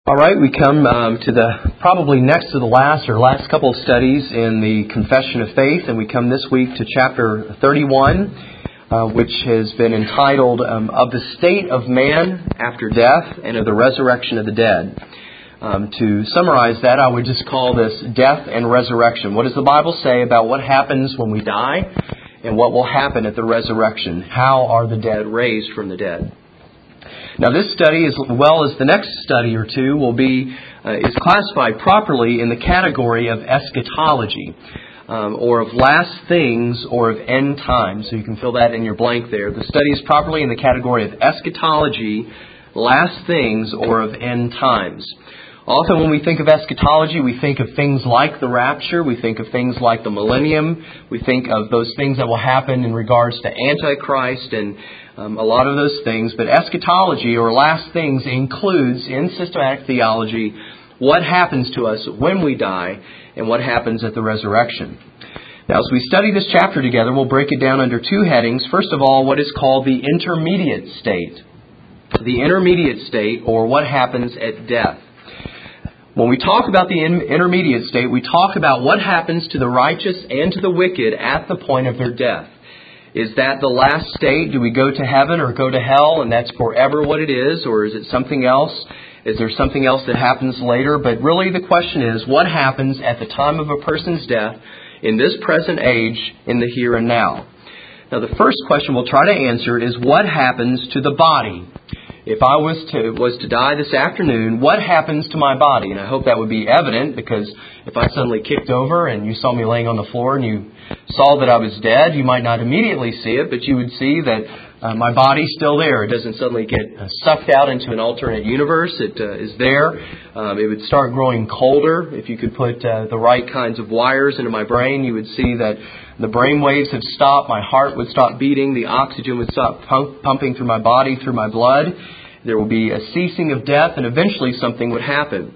All right, we come to the probably next to the last couple of studies in the Confession of Faith, and we come this week to chapter 31, which has been entitled Of the State of Man After Death and of the Resurrection of the Dead. To summarize that, I would just call this Death and Resurrection. What does the Bible say about what happens when we die and what will happen at the resurrection? How are the dead raised from the dead? Now, this study, as well as the next study or two, is classified properly in the category of eschatology, or of last things, or of end times. So you can fill that in your blank there. The study is properly in the category of eschatology, last things, or of end times. Often when we think of eschatology, we think of things like the rapture, we think of things like the millennium, we think of those things that will happen in regards to Antichrist and a lot of those things. But eschatology, or last things, includes in systematic theology what happens to us when we die and what happens at the resurrection. Now, as we study this chapter together, we'll break it down under two headings. First of all, what is called the intermediate state. The intermediate state, or what happens at death. When we talk about the intermediate state, we talk about what happens to the righteous and to the wicked at the point of their death. Is that the last state? Do we go to heaven or go to hell, and that's forever what it is? Or is it something else? Is there something else that happens later? But really the question is, what happens at the time of a person's death in this present age, in the here and now? Now, the first question we'll try to answer is, what happens to the body? If I was to die this afternoon, what happens to my body? And I hope that would be evident, because if I suddenly kicked over and you saw me laying on the floor and you saw that I was dead, you might not immediately see it, but you would see that my body's still there. It doesn't suddenly get sucked out into an alternate universe. It is there. It would start growing colder. If you could put the right kinds of wires into my brain, you would see that the brain waves have stopped. My heart would stop beating. The oxygen would stop pumping through my body, through my blood. There will be a ceasing of death, and eventually something would happen.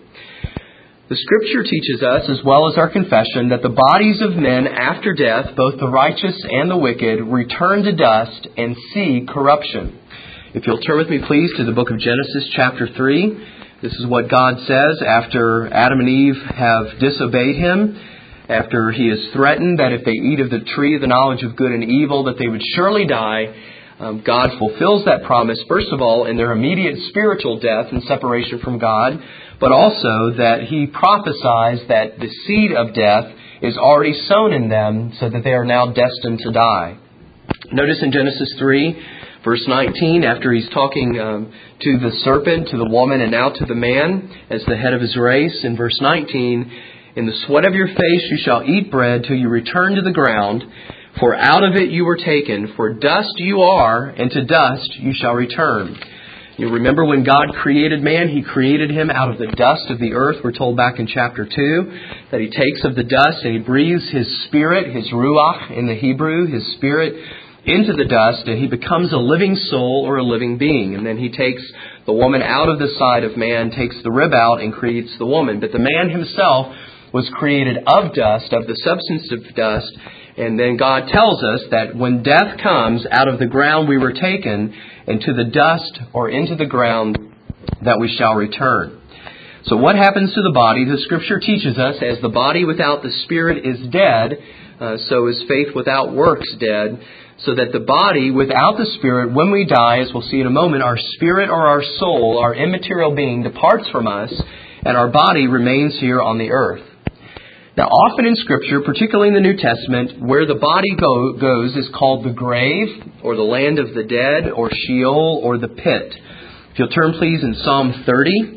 The Scripture teaches us, as well as our confession, that the bodies of men after death, both the righteous and the wicked, return to dust and see corruption. If you'll turn with me, please, to the book of Genesis, chapter 3. This is what God says after Adam and Eve have disobeyed Him, after He has threatened that if they eat of the tree of the knowledge of good and evil, that they would surely die. God fulfills that promise, first of all, in their immediate spiritual death and separation from God, but also that He prophesies that the seed of death is already sown in them, so that they are now destined to die. Notice in Genesis 3, verse 19, after He's talking to the serpent, to the woman, and now to the man as the head of his race, in verse 19, "In the sweat of your face you shall eat bread till you return to the ground, for out of it you were taken, for dust you are, and to dust you shall return." You remember when God created man, He created him out of the dust of the earth. We're told back in chapter 2 that He takes of the dust and He breathes His spirit, His ruach in the Hebrew, His spirit, into the dust, and he becomes a living soul or a living being. And then He takes the woman out of the side of man, takes the rib out, and creates the woman. But the man himself was created of dust, of the substance of dust. And then God tells us that when death comes, out of the ground we were taken, and to the dust or into the ground that we shall return. So what happens to the body? The Scripture teaches us, as the body without the Spirit is dead, so is faith without works dead. So that the body without the Spirit, when we die, as we'll see in a moment, our spirit or our soul, our immaterial being, departs from us, and our body remains here on the earth. Now, often in Scripture, particularly in the New Testament, where the body goes is called the grave, or the land of the dead, or Sheol, or the pit. If you'll turn, please, in Psalm 30.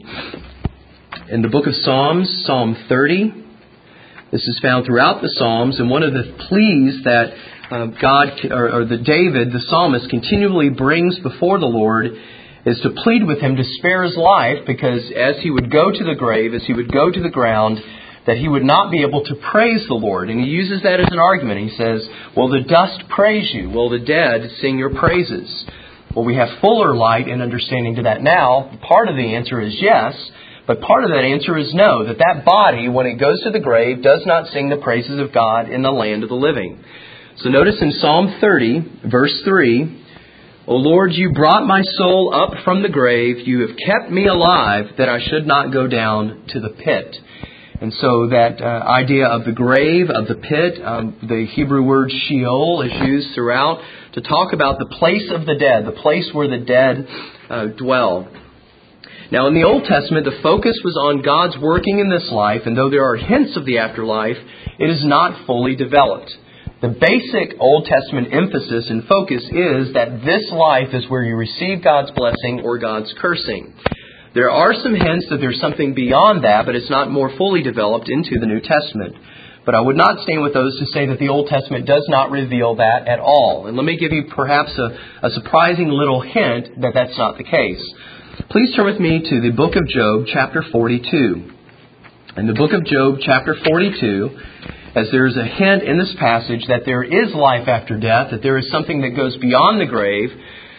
In the book of Psalms, Psalm 30. This is found throughout the Psalms, and one of the pleas that David, the psalmist, continually brings before the Lord is to plead with Him to spare his life, because as he would go to the grave, as he would go to the ground, that he would not be able to praise the Lord. And he uses that as an argument. He says, "Will the dust praise you? Will the dead sing your praises?" Well, we have fuller light and understanding to that now. Part of the answer is yes, but part of that answer is no, that body, when it goes to the grave, does not sing the praises of God in the land of the living. So notice in Psalm 30, verse 3, O Lord, you brought my soul up from the grave. You have kept me alive that I should not go down to the pit. And so that idea of the grave, of the pit, the Hebrew word Sheol is used throughout to talk about the place of the dead, the place where the dead dwell. Now in the Old Testament, the focus was on God's working in this life, and though there are hints of the afterlife, it is not fully developed. The basic Old Testament emphasis and focus is that this life is where you receive God's blessing or God's cursing. There are some hints that there's something beyond that, but it's not more fully developed into the New Testament. But I would not stand with those to say that the Old Testament does not reveal that at all. And let me give you perhaps a surprising little hint that that's not the case. Please turn with me to the book of Job, chapter 42. In the book of Job, chapter 42, as there's a hint in this passage that there is life after death, that there is something that goes beyond the grave.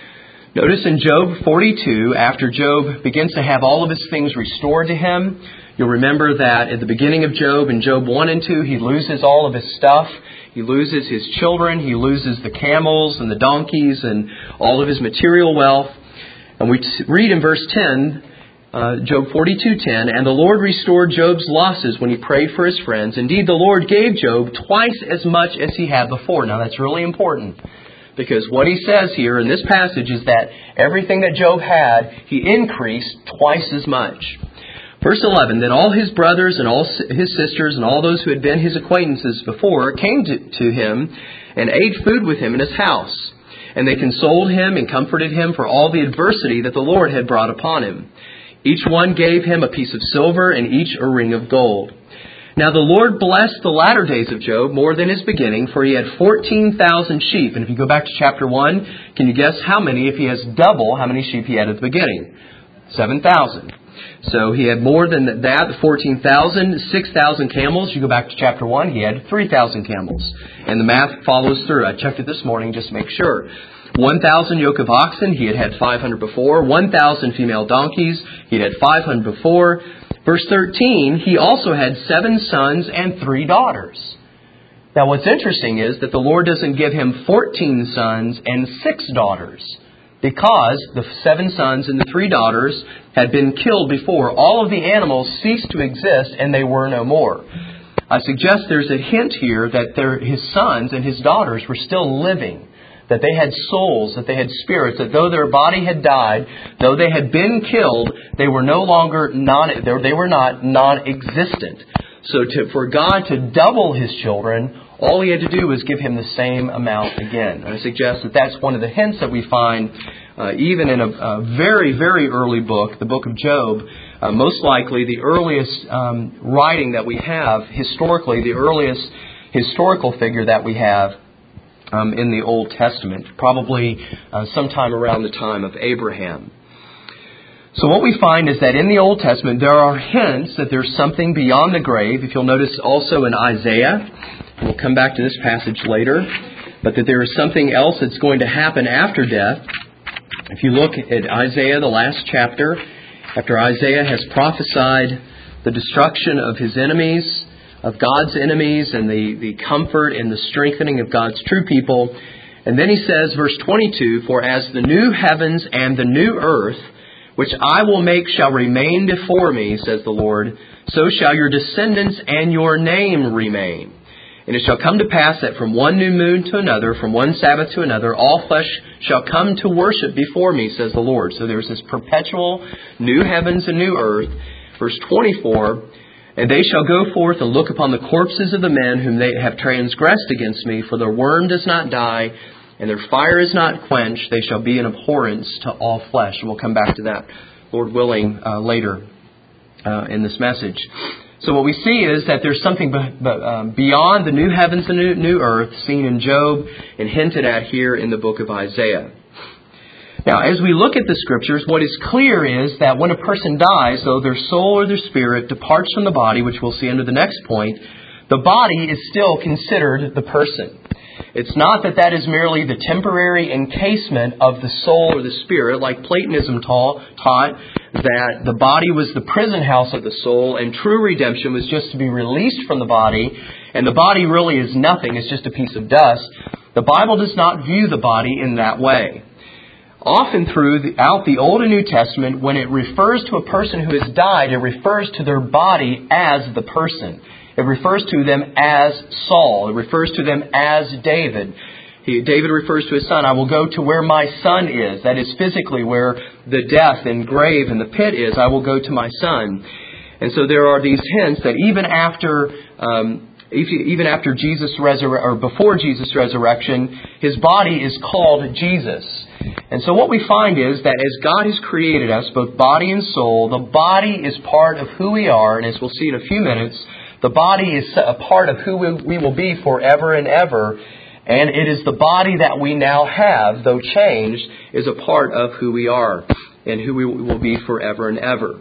Notice in Job 42, after Job begins to have all of his things restored to him, you'll remember that at the beginning of Job, in Job 1 and 2, he loses all of his stuff. He loses his children. He loses the camels and the donkeys and all of his material wealth. And we read in verse 10, Job 42:10, and the Lord restored Job's losses when he prayed for his friends. Indeed, the Lord gave Job twice as much as he had before. Now, that's really important, because what he says here in this passage is that everything that Job had, he increased twice as much. Verse 11, then all his brothers and all his sisters and all those who had been his acquaintances before came to him and ate food with him in his house. And they consoled him and comforted him for all the adversity that the Lord had brought upon him. Each one gave him a piece of silver and each a ring of gold. Now the Lord blessed the latter days of Job more than his beginning, for he had 14,000 sheep. And if you go back to chapter 1, can you guess how many, if he has double, how many sheep he had at the beginning? 7,000. So he had more than that, 14,000, 6,000 camels. You go back to chapter 1, he had 3,000 camels. And the math follows through. I checked it this morning just to make sure. 1,000 yoke of oxen, he had 500 before. 1,000 female donkeys, he had 500 before. Verse 13, he also had 7 sons and 3 daughters. Now what's interesting is that the Lord doesn't give him 14 sons and 6 daughters, because the 7 sons and the 3 daughters had been killed before. All of the animals ceased to exist and they were no more. I suggest there's a hint here that his sons and his daughters were still living, that they had souls, that they had spirits, that though their body had died, though they had been killed, they were no longer they were not non-existent. So for God to double his children, all he had to do was give him the same amount again. And I suggest that that's one of the hints that we find even in a very, very early book, the book of Job. Most likely the earliest writing that we have, historically, the earliest historical figure that we have in the Old Testament, probably sometime around the time of Abraham. So what we find is that in the Old Testament there are hints that there's something beyond the grave. If you'll notice also in Isaiah, we'll come back to this passage later, but that there is something else that's going to happen after death. If you look at Isaiah, the last chapter, after Isaiah has prophesied the destruction of his enemies, of God's enemies, and the comfort and the strengthening of God's true people. And then he says, verse 22, for as the new heavens and the new earth, which I will make shall remain before me, says the Lord, so shall your descendants and your name remain. And it shall come to pass that from one new moon to another, from one Sabbath to another, all flesh shall come to worship before me, says the Lord. So there's this perpetual new heavens and new earth. Verse 24, and they shall go forth and look upon the corpses of the men whom they have transgressed against me, for their worm does not die, and their fire is not quenched. They shall be an abhorrence to all flesh. And we'll come back to that, Lord willing, later in this message. So what we see is that there's something beyond the new heavens and new earth seen in Job and hinted at here in the book of Isaiah. Now, as we look at the Scriptures, what is clear is that when a person dies, though their soul or their spirit departs from the body, which we'll see under the next point, the body is still considered the person. It's not that is merely the temporary encasement of the soul or the spirit, like Platonism taught that the body was the prison house of the soul, and true redemption was just to be released from the body, and the body really is nothing, it's just a piece of dust. The Bible does not view the body in that way. often throughout the Old and New Testament, when it refers to a person who has died, it refers to their body as the person. It refers to them as Saul. It refers to them as David. David refers to his son, I will go to where my son is. That is physically where the death and grave and the pit is. I will go to my son. And so there are these hints that even after Jesus or before Jesus' resurrection, his body is called Jesus. And so what we find is that as God has created us, both body and soul, the body is part of who we are. And as we'll see in a few minutes, the body is a part of who we will be forever and ever. And it is the body that we now have, though changed, is a part of who we are and who we will be forever and ever.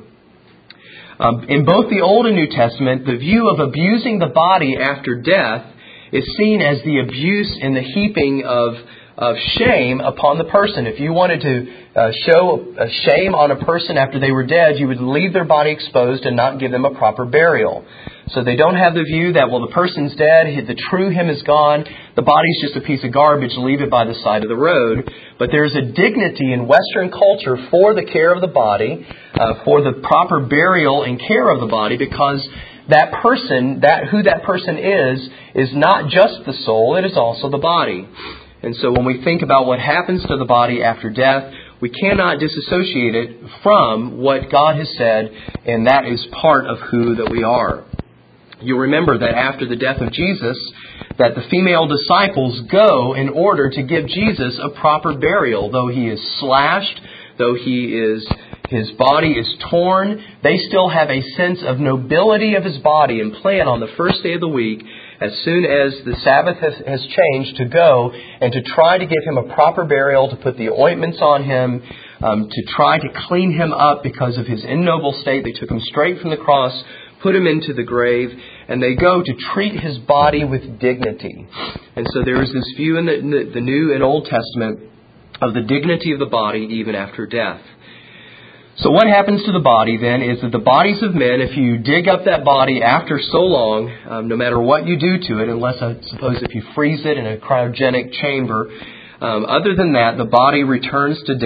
In both the Old and New Testament, the view of abusing the body after death is seen as the abuse and the heaping of shame upon the person. If you wanted to show a shame on a person after they were dead, you would leave their body exposed and not give them a proper burial. So they don't have the view that, well, the person's dead, the true him is gone, the body's just a piece of garbage, leave it by the side of the road. But there's a dignity in Western culture for the care of the body, for the proper burial and care of the body, because that person, who that person is not just the soul, it is also the body. And so when we think about what happens to the body after death, we cannot disassociate it from what God has said, and that is part of who that we are. You'll remember that after the death of Jesus, that the female disciples go in order to give Jesus a proper burial. Though he is slashed, though his body is torn, they still have a sense of nobility of his body and plan on the first day of the week, as soon as the Sabbath has changed, to go and to try to give him a proper burial, to put the ointments on him, to try to clean him up because of his ignoble state. They took him straight from the cross, put him into the grave, and they go to treat his body with dignity. And so there is this view in the New and Old Testament of the dignity of the body even after death. So what happens to the body then is that the bodies of men, if you dig up that body after so long, no matter what you do to it, unless I suppose if you freeze it in a cryogenic chamber, other than that, the body returns to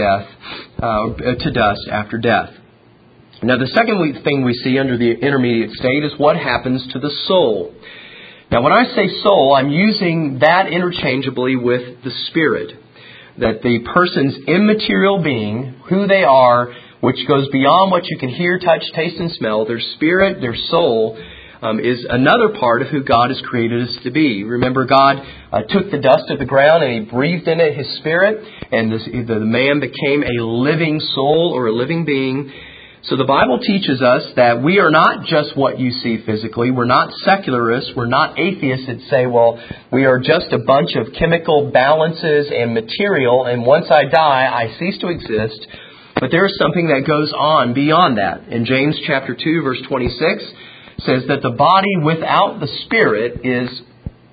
dust after death. Now the second thing we see under the intermediate state is what happens to the soul. Now when I say soul, I'm using that interchangeably with the spirit. That the person's immaterial being, who they are, which goes beyond what you can hear, touch, taste, and smell, their spirit, their soul, is another part of who God has created us to be. Remember, God took the dust of the ground and He breathed in it His spirit, and the man became a living soul or a living being. So the Bible teaches us that we are not just what you see physically. We're not secularists. We're not atheists that say, well, we are just a bunch of chemical balances and material, and once I die, I cease to exist. But there is something that goes on beyond that. In James chapter 2, verse 26, says that the body without the spirit is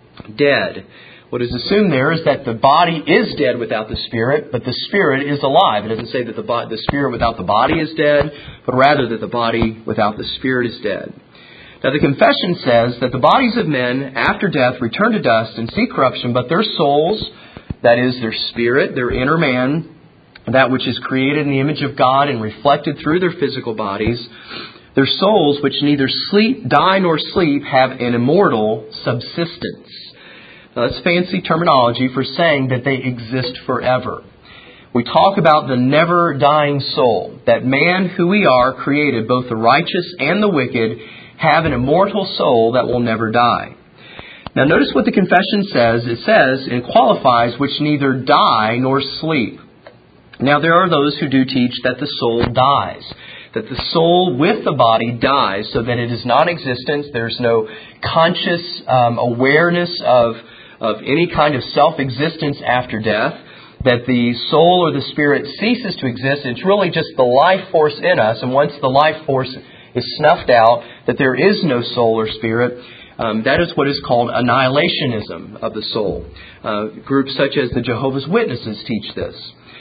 dead. What is assumed there is that the body is dead without the spirit, but the spirit is alive. It doesn't say that the spirit without the body is dead, but rather that the body without the spirit is dead. Now the confession says that the bodies of men after death return to dust and see corruption, but their souls, that is their spirit, their inner man, that which is created in the image of God and reflected through their physical bodies, their souls, which neither die nor sleep, have an immortal subsistence. Now, that's fancy terminology for saying that they exist forever. We talk about the never-dying soul, that man, who we are, created, both the righteous and the wicked, have an immortal soul that will never die. Now, notice what the confession says. It says, and qualifies, which neither die nor sleep. Now, there are those who do teach that the soul dies, that the soul with the body dies so that it is non-existent. There's no conscious awareness of any kind of self-existence after death, that the soul or the spirit ceases to exist. It's really just the life force in us, and once the life force is snuffed out, that there is no soul or spirit. That is what is called annihilationism of the soul. Groups such as the Jehovah's Witnesses teach this.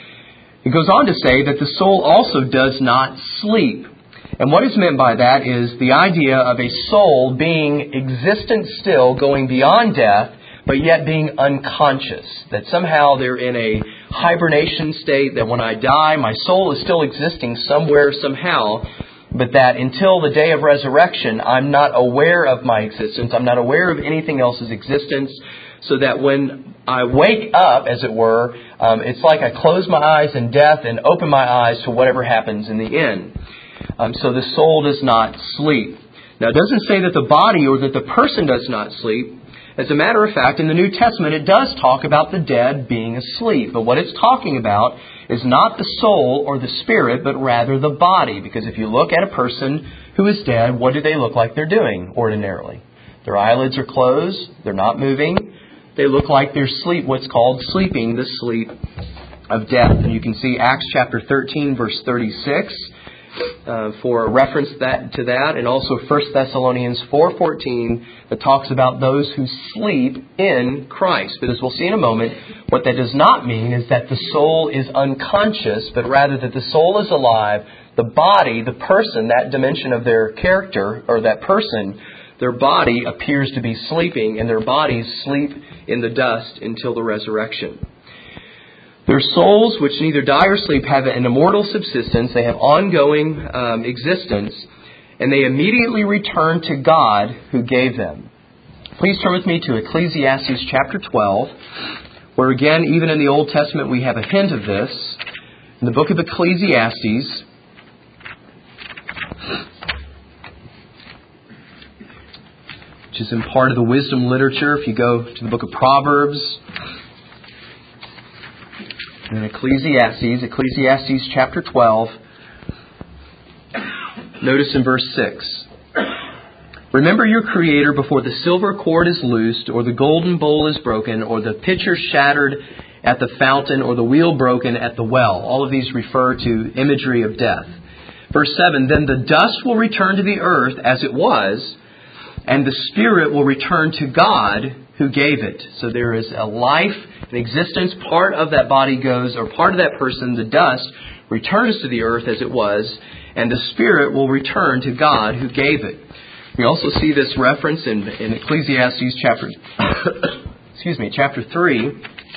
It goes on to say that the soul also does not sleep. And what is meant by that is the idea of a soul being existent still, going beyond death, but yet being unconscious. That somehow they're in hibernation state, that when I die, my soul is still existing somewhere, somehow, but that until the day of resurrection, I'm not aware of my existence. I'm not aware of anything else's existence, so that when I wake up, as it were, it's like I close my eyes in death and open my eyes to whatever happens in the end. So the soul does not sleep. Now, it doesn't say that the body or that the person does not sleep. As a matter of fact, in the New Testament, it does talk about the dead being asleep. But what it's talking about is not the soul or the spirit, but rather the body. Because if you look at a person who is dead, what do they look like they're doing ordinarily? Their eyelids are closed. They're not moving. They look like they're what's called sleeping, the sleep of death. And you can see Acts chapter 13, verse 36. For a reference to that, and also 1 Thessalonians 4:14 that talks about those who sleep in Christ. But as we'll see in a moment, what that does not mean is that the soul is unconscious, but rather that the soul is alive. The body, the person, that dimension of their character, or that person, their body appears to be sleeping, and their bodies sleep in the dust until the resurrection. Their souls, which neither die or sleep, have an immortal subsistence. They have ongoing existence, and they immediately return to God who gave them. Please turn with me to Ecclesiastes chapter 12, where again, even in the Old Testament, we have a hint of this. In the book of Ecclesiastes, which is in part of the wisdom literature, if you go to the book of Proverbs, in Ecclesiastes chapter 12, notice in verse 6. Remember your Creator before the silver cord is loosed, or the golden bowl is broken, or the pitcher shattered at the fountain, or the wheel broken at the well. All of these refer to imagery of death. Verse 7, then the dust will return to the earth as it was, and the spirit will return to God who gave it. So there is a life, an existence. Part of that body goes, or part of that person, the dust, returns to the earth as it was, and the spirit will return to God who gave it. We also see this reference in Ecclesiastes chapter 3.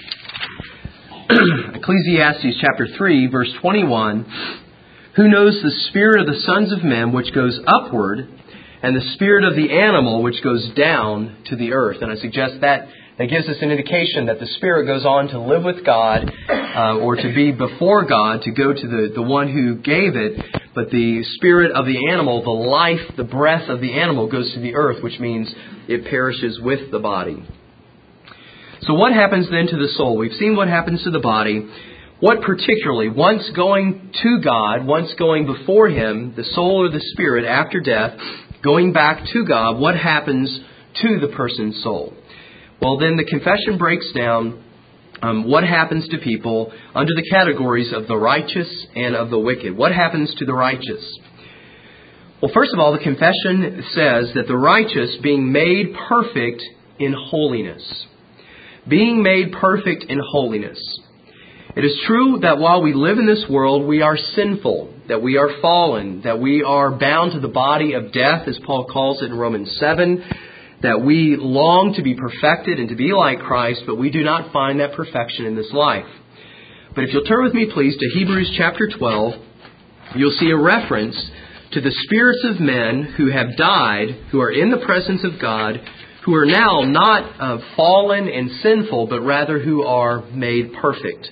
Ecclesiastes chapter 3, verse 21. Who knows the spirit of the sons of men which goes upward, and the spirit of the animal which goes down to the earth? And I suggest that gives us an indication that the spirit goes on to live with God, or to be before God, to go to the one who gave it. But the spirit of the animal, the life, the breath of the animal goes to the earth, which means it perishes with the body. So what happens then to the soul? We've seen what happens to the body. What particularly, once going to God, once going before Him, the soul or the spirit after death, going back to God, what happens to the person's soul? Well, then the confession breaks down what happens to people under the categories of the righteous and of the wicked. What happens to the righteous? Well, first of all, the confession says that the righteous being made perfect in holiness. Being made perfect in holiness. It is true that while we live in this world, we are sinful, that we are fallen, that we are bound to the body of death, as Paul calls it in Romans 7, that we long to be perfected and to be like Christ, but we do not find that perfection in this life. But if you'll turn with me, please, to Hebrews chapter 12, you'll see a reference to the spirits of men who have died, who are in the presence of God, who are now not fallen and sinful, but rather who are made perfect.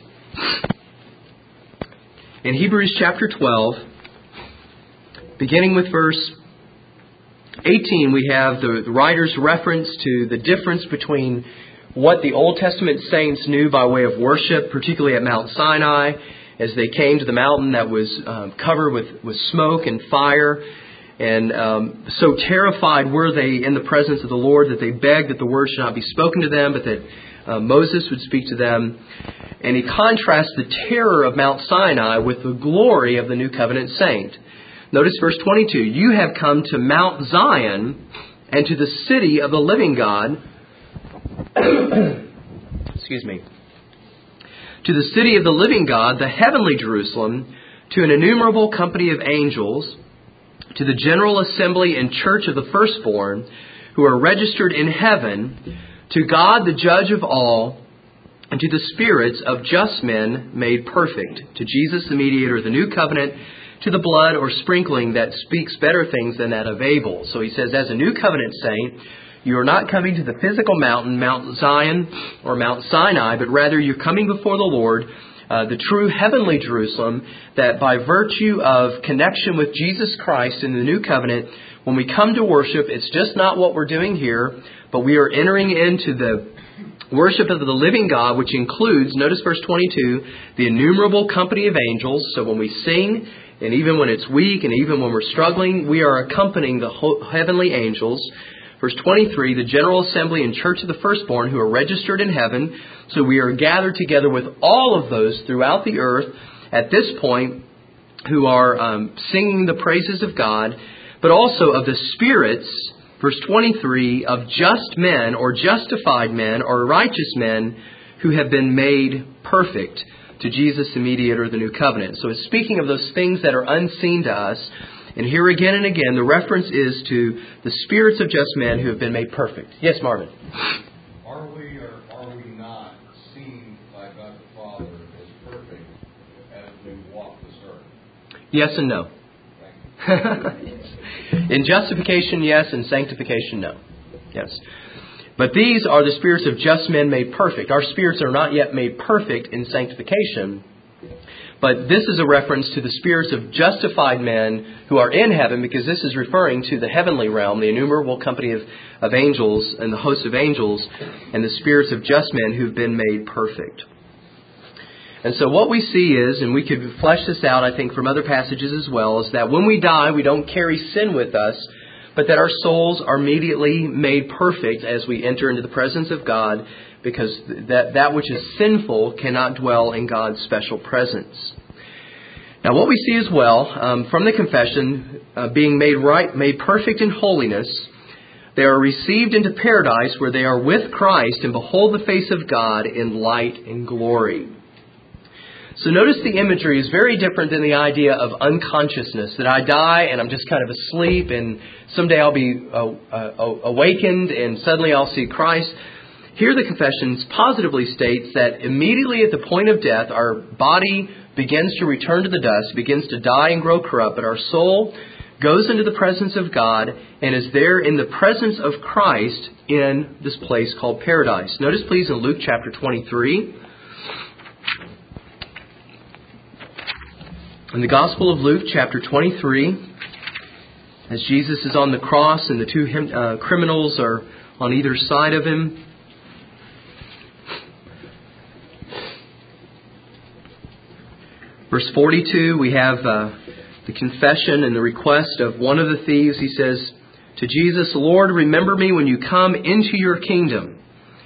In Hebrews chapter 12, beginning with verse 18, we have the writer's reference to the difference between what the Old Testament saints knew by way of worship, particularly at Mount Sinai, as they came to the mountain that was covered with smoke and fire. And so terrified were they in the presence of the Lord that they begged that the word should not be spoken to them, but that Moses would speak to them. And he contrasts the terror of Mount Sinai with the glory of the New Covenant saint. Notice verse 22. You have come to Mount Zion and to the city of the living God. Excuse me. To the city of the living God, the heavenly Jerusalem, to an innumerable company of angels, to the general assembly and church of the firstborn, who are registered in heaven, to God the judge of all, and to the spirits of just men made perfect, to Jesus the mediator of the new covenant, to the blood or sprinkling that speaks better things than that of Abel. So he says, as a new covenant saint, you are not coming to the physical mountain, Mount Zion or Mount Sinai, but rather you're coming before the Lord, the true heavenly Jerusalem, that by virtue of connection with Jesus Christ in the new covenant, when we come to worship, it's just not what we're doing here, but we are entering into the worship of the living God, which includes, notice verse 22, the innumerable company of angels. So when we sing, and even when it's weak, and even when we're struggling, we are accompanying the heavenly angels. Verse 23, the general assembly and church of the firstborn who are registered in heaven. So we are gathered together with all of those throughout the earth at this point who are singing the praises of God, but also of the spirits, verse 23, of just men or justified men or righteous men who have been made perfect, to Jesus, the mediator of the new covenant. So it's speaking of those things that are unseen to us. And here again and again, the reference is to the spirits of just men who have been made perfect. Yes, Marvin? Are we or are we not seen by God the Father as perfect as we walk this earth? Yes and no. In justification, yes. In sanctification, no. Yes. But these are the spirits of just men made perfect. Our spirits are not yet made perfect in sanctification. But this is a reference to the spirits of justified men who are in heaven, because this is referring to the heavenly realm, the innumerable company of angels and the hosts of angels, and the spirits of just men who've been made perfect. And so what we see is, and we could flesh this out, I think, from other passages as well, is that when we die, we don't carry sin with us, but that our souls are immediately made perfect as we enter into the presence of God, because that which is sinful cannot dwell in God's special presence. Now what we see as well, from the confession, being made perfect in holiness, they are received into paradise where they are with Christ and behold the face of God in light and glory. So notice the imagery is very different than the idea of unconsciousness, that I die and I'm just kind of asleep and someday I'll be awakened and suddenly I'll see Christ. Here the confession positively states that immediately at the point of death, our body begins to return to the dust, begins to die and grow corrupt, but our soul goes into the presence of God and is there in the presence of Christ in this place called paradise. Notice please in Luke chapter 23. In the Gospel of Luke, chapter 23, as Jesus is on the cross and the two criminals are on either side of Him, verse 42, we have the confession and the request of one of the thieves. He says to Jesus, Lord, remember me when you come into your kingdom.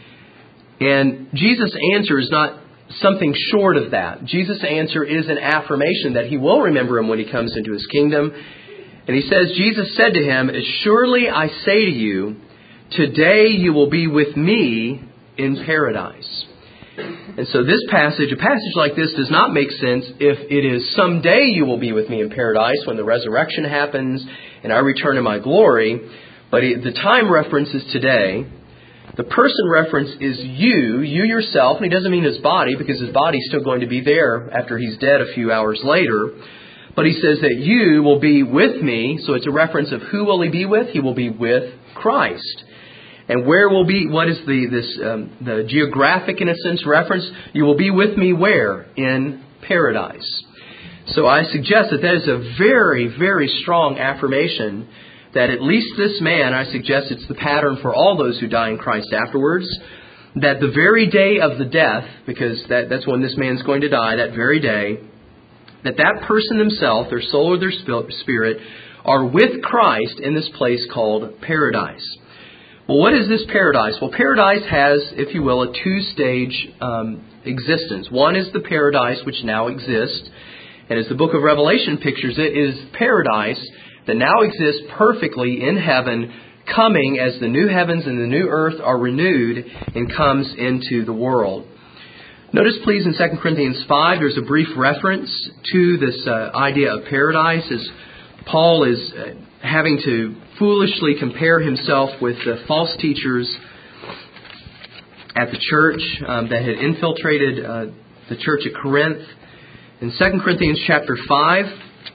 And Jesus' answer is not something short of that. Jesus' answer is an affirmation that He will remember him when He comes into His kingdom. And He says, Jesus said to him, as surely I say to you, today you will be with me in paradise. And so this passage, a passage like this does not make sense if it is someday you will be with me in paradise when the resurrection happens and I return in my glory. But the time reference is today. The person reference is you yourself, and He doesn't mean His body, because His body's still going to be there after He's dead a few hours later. But He says that you will be with me, so it's a reference of who will He be with? He will be with Christ. And where will be, what is the geographic, in a sense, reference? You will be with me where? In paradise. So I suggest that is a very, very strong affirmation that at least this man, I suggest it's the pattern for all those who die in Christ afterwards, that the very day of the death, because that's when this man's going to die, that very day, that person themselves, their soul or their spirit, are with Christ in this place called paradise. Well, what is this paradise? Well, paradise has, if you will, a two-stage existence. One is the paradise which now exists, and as the book of Revelation pictures it, is paradise that now exists perfectly in heaven, coming as the new heavens and the new earth are renewed and comes into the world. Notice please in 2 Corinthians 5, there's a brief reference to this idea of paradise as Paul is having to foolishly compare himself with the false teachers at the church that had infiltrated the church at Corinth. In 2 Corinthians chapter 5,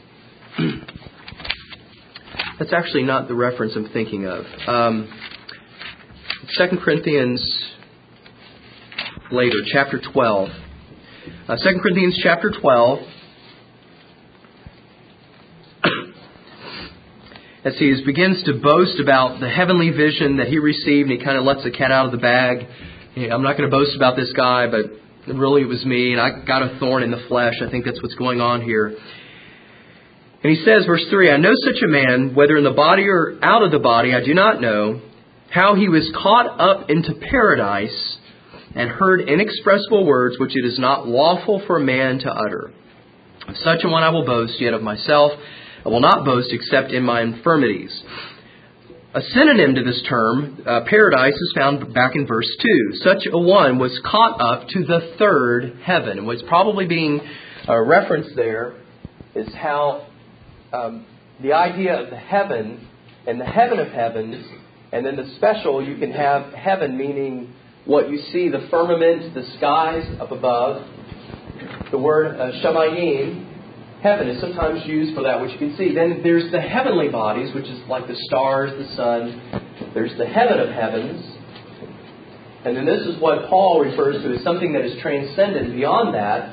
that's actually not the reference I'm thinking of. 2 Corinthians later, chapter 12. 2 Corinthians chapter 12. As he begins to boast about the heavenly vision that he received, and he kind of lets the cat out of the bag. I'm not going to boast about this guy, but really it was me, and I got a thorn in the flesh. I think that's what's going on here. And he says, verse 3, I know such a man, whether in the body or out of the body, I do not know, how he was caught up into paradise and heard inexpressible words which it is not lawful for a man to utter. Of such a one I will boast, yet of myself I will not boast except in my infirmities. A synonym to this term, paradise, is found back in verse 2. Such a one was caught up to the third heaven. And what's probably being referenced there is how the idea of the heaven and the heaven of heavens, and then the special, you can have heaven meaning what you see, the firmament, the skies up above. The word shamayim, heaven, is sometimes used for that which you can see. Then there's the heavenly bodies, which is like the stars, the sun. There's the heaven of heavens. And then this is what Paul refers to as something that is transcendent beyond that.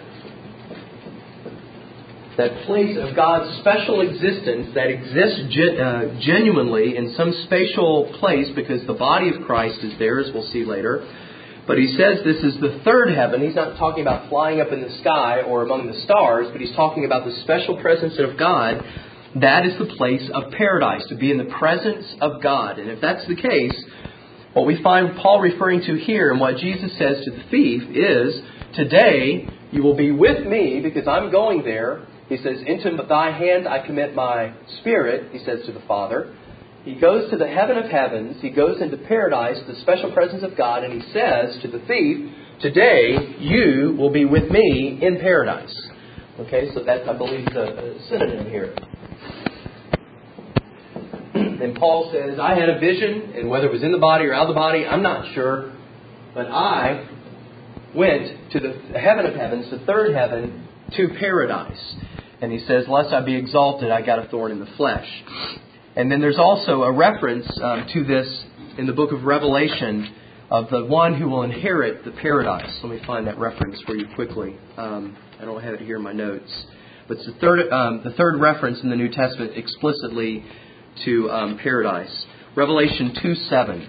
That place of God's special existence that exists genuinely in some spatial place because the body of Christ is there, as we'll see later. But he says this is the third heaven. He's not talking about flying up in the sky or among the stars, but he's talking about the special presence of God. That is the place of paradise, to be in the presence of God. And if that's the case, what we find Paul referring to here and what Jesus says to the thief is, today you will be with me because I'm going there. He says, into thy hand I commit my spirit, he says to the Father. He goes to the heaven of heavens. He goes into paradise, the special presence of God, and he says to the thief, today you will be with me in paradise. Okay, so that, I believe, is a synonym here. And Paul says, I had a vision, and whether it was in the body or out of the body, I'm not sure. But I went to the heaven of heavens, the third heaven, to paradise. And he says, lest I be exalted, I got a thorn in the flesh. And then there's also a reference to this in the book of Revelation of the one who will inherit the paradise. Let me find that reference for you quickly. I don't have it here in my notes. But it's the third reference in the New Testament explicitly to paradise. Revelation 2:7.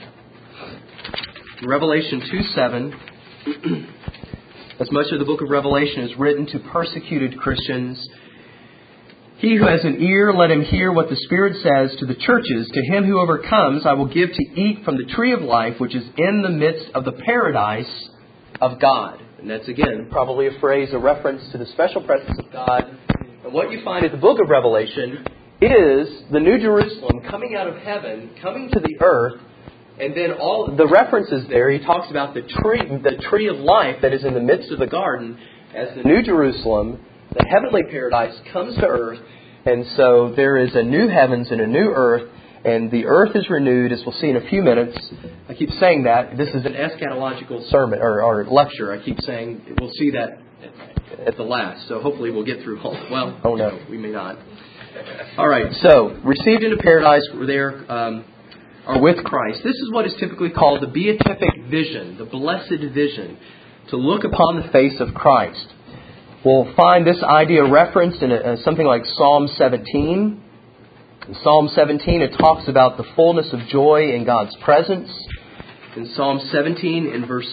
Revelation 2:7. As much of the book of Revelation is written to persecuted Christians, he who has an ear, let him hear what the Spirit says to the churches. To him who overcomes, I will give to eat from the tree of life, which is in the midst of the paradise of God. And that's, again, probably a phrase, a reference to the special presence of God. And what you find in the book of Revelation is the New Jerusalem coming out of heaven, coming to the earth. And then all the references there, he talks about the tree of life that is in the midst of the garden as the New Jerusalem. The heavenly paradise comes to earth, and so there is a new heavens and a new earth, and the earth is renewed, as we'll see in a few minutes. I keep saying that. This is an eschatological sermon or lecture. I keep saying we'll see that at the last, so hopefully we'll get through all. Well, oh no, we may not. All right, so received into paradise, we're there, are with Christ. This is what is typically called the beatific vision, the blessed vision, to look upon the face of Christ. We'll find this idea referenced in something like Psalm 17. In Psalm 17, it talks about the fullness of joy in God's presence. In Psalm 17 and verse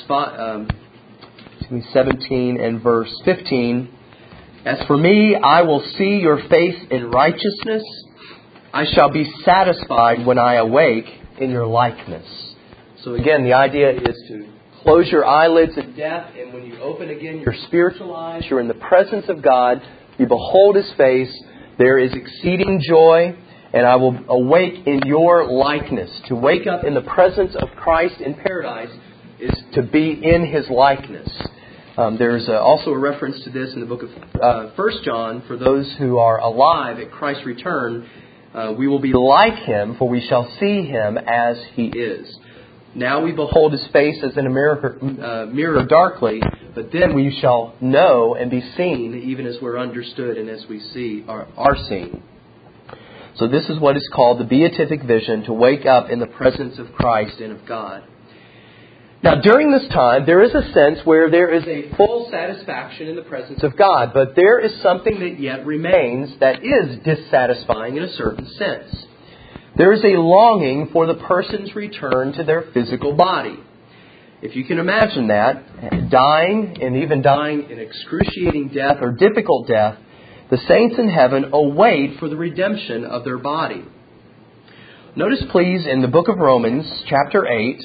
15, as for me, I will see your face in righteousness. I shall be satisfied when I awake in your likeness. So again, the idea is to close your eyelids at death, and when you open again your spiritual eyes, you're in the presence of God. You behold His face. There is exceeding joy, and I will awake in your likeness. To wake up in the presence of Christ in paradise is to be in His likeness. There's also a reference to this in the book of 1 John. For those who are alive at Christ's return, we will be like Him, for we shall see Him as He is. Now we behold His face as in a mirror darkly, but then we shall know and be seen even as we're understood and as we are seen. So this is what is called the beatific vision, to wake up in the presence of Christ and of God. Now, during this time, there is a sense where there is a full satisfaction in the presence of God, but there is something that yet remains that is dissatisfying in a certain sense. There is a longing for the person's return to their physical body. If you can imagine that, dying, and even dying in excruciating death or difficult death, the saints in heaven await for the redemption of their body. Notice, please, in the book of Romans, chapter 8,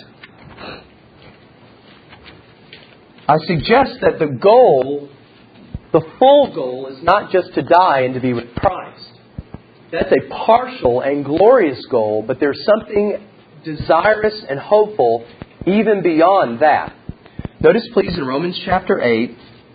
I suggest that the full goal is not just to die and to be with Christ. That's a partial and glorious goal, but there's something desirous and hopeful even beyond that. Notice, please, in Romans chapter 8,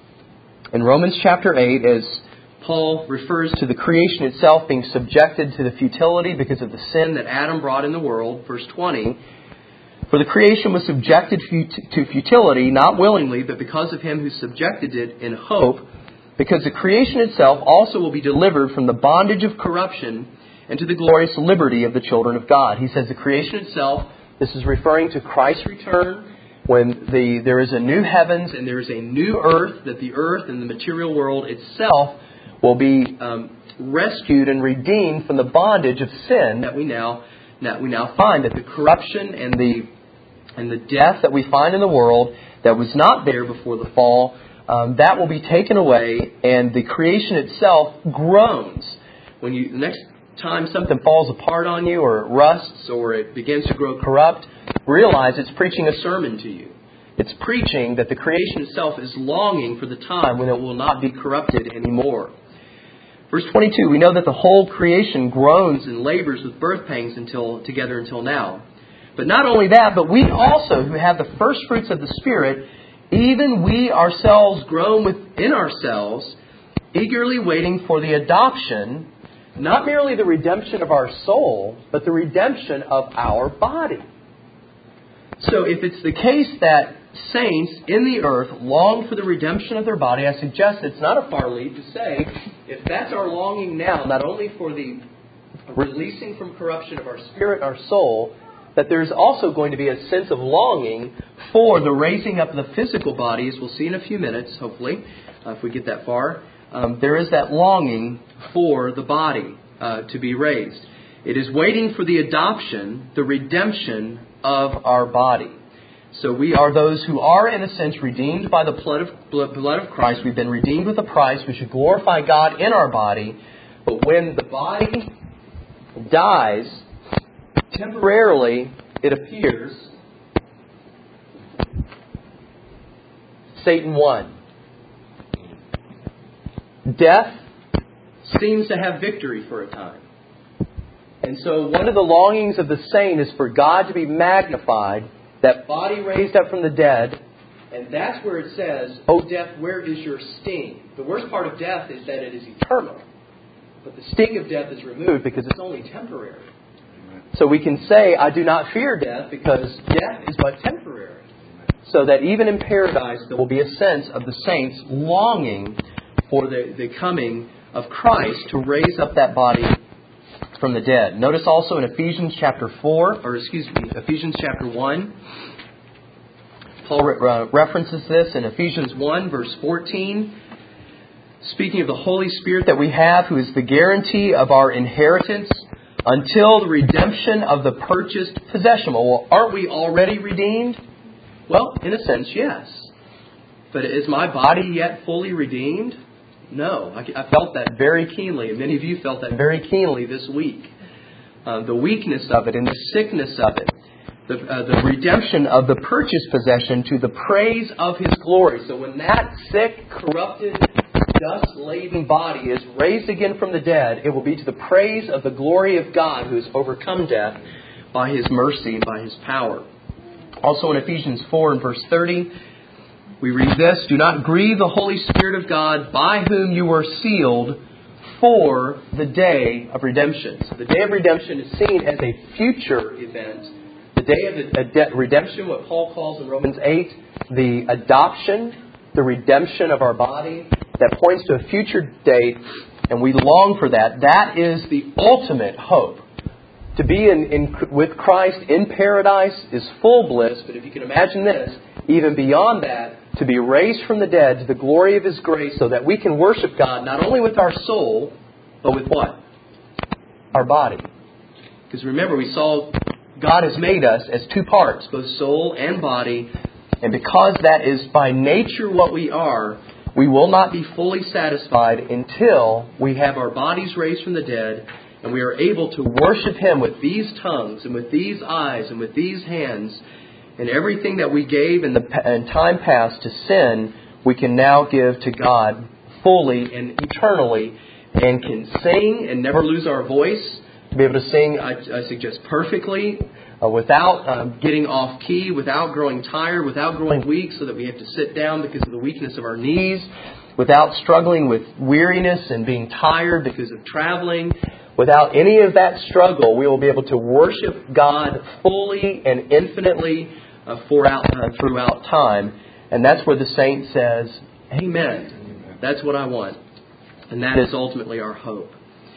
as Paul refers to the creation itself being subjected to the futility because of the sin that Adam brought in the world, verse 20, for the creation was subjected to futility, not willingly, but because of Him who subjected it in hope, because the creation itself also will be delivered from the bondage of corruption into the glorious liberty of the children of God. He says the creation itself, this is referring to Christ's return, when there is a new heavens and there is a new earth, that the earth and the material world itself will be rescued and redeemed from the bondage of sin that we now find, that the corruption and the death that we find in the world that was not there before the fall, that will be taken away, and the creation itself groans. The next time something falls apart on you, or it rusts, or it begins to grow corrupt, realize it's preaching a sermon to you. It's preaching that the creation itself is longing for the time when it will not be corrupted anymore. Verse 22, we know that the whole creation groans and labors with birth pangs together until now. But not only that, but we also, who have the first fruits of the Spirit, even we ourselves groan within ourselves, eagerly waiting for the adoption, not merely the redemption of our soul, but the redemption of our body. So if it's the case that saints in the earth long for the redemption of their body, I suggest it's not a far leap to say, if that's our longing now, not only for the releasing from corruption of our spirit, our soul, that there's also going to be a sense of longing for the raising up of the physical body, as we'll see in a few minutes, hopefully, if we get that far. There is that longing for the body to be raised. It is waiting for the adoption, the redemption of our body. So we are those who are, in a sense, redeemed by the blood of Christ. We've been redeemed with a price. We should glorify God in our body. But when the body dies, temporarily, it appears, Satan won. Death seems to have victory for a time. And so one of the longings of the saint is for God to be magnified, that body raised up from the dead, and that's where it says, "O death, where is your sting?" The worst part of death is that it is eternal. But the sting of death is removed because it's only temporary. So we can say, I do not fear death because death is but temporary. So that even in paradise there will be a sense of the saints longing for the coming of Christ to raise up that body from the dead. Notice also in Ephesians chapter 1, Paul references this in Ephesians 1 verse 14, speaking of the Holy Spirit that we have, who is the guarantee of our inheritance until the redemption of the purchased possession. Well, aren't we already redeemed? Well, in a sense, yes. But is my body yet fully redeemed? No. I felt that very keenly, and many of you felt that very keenly this week. The weakness of it and the sickness of it. The redemption of the purchased possession to the praise of His glory. So when that sick, corrupted, dust-laden body is raised again from the dead, it will be to the praise of the glory of God who has overcome death by His mercy and by His power. Also in Ephesians 4 and verse 30, we read this, "Do not grieve the Holy Spirit of God, by whom you were sealed for the day of redemption." So the day of redemption is seen as a future event. The day of redemption, what Paul calls in Romans 8, the adoption, the redemption of our body, that points to a future date, and we long for that. That is the ultimate hope. To be with Christ in paradise is full bliss, but if you can imagine this, even beyond that, to be raised from the dead to the glory of His grace so that we can worship God not only with our soul, but with what? Our body. Because remember, we saw God has made us as two parts, both soul and body, and because that is by nature what we are, we will not be fully satisfied until we have our bodies raised from the dead and we are able to worship Him with these tongues and with these eyes and with these hands, and everything that we gave in time past to sin, we can now give to God fully and eternally, and can sing and never lose our voice, to be able to sing, I suggest, perfectly, without getting off key, without growing tired, without growing weak so that we have to sit down because of the weakness of our knees, without struggling with weariness and being tired because of traveling. Without any of that struggle, we will be able to worship God fully and infinitely throughout time. And that's where the saint says, Amen. That's what I want. And that is ultimately our hope.